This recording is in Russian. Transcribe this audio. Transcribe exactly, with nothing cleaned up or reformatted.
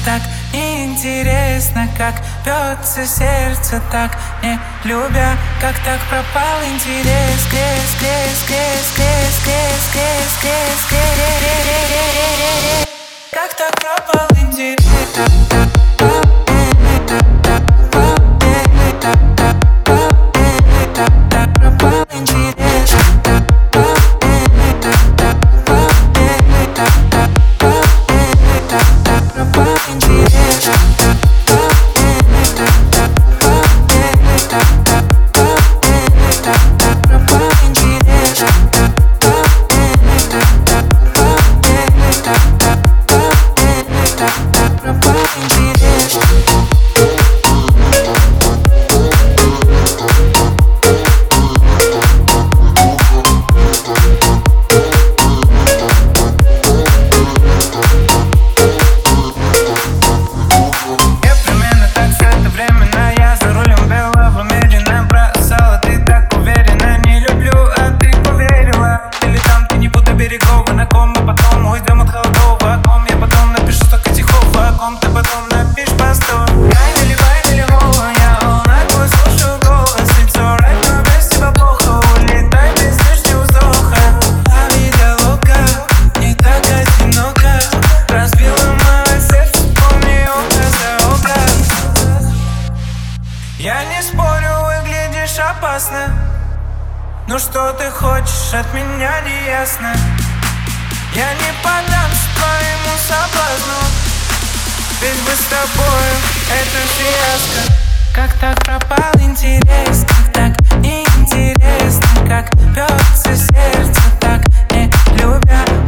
так неинтересно, как бьется сердце, так не любя, как так пропал интерес. Крес, крес, крес, крес, крес, крес, крес, крес. Как так пропал интерес? Я не спорю, выглядишь опасно. Ну что ты хочешь от меня, не ясно. Я не поддамся твоему соблазну, ведь бы с тобою это фиаско. Как так пропал интерес, как так неинтересно, как бьется сердце, так не любя.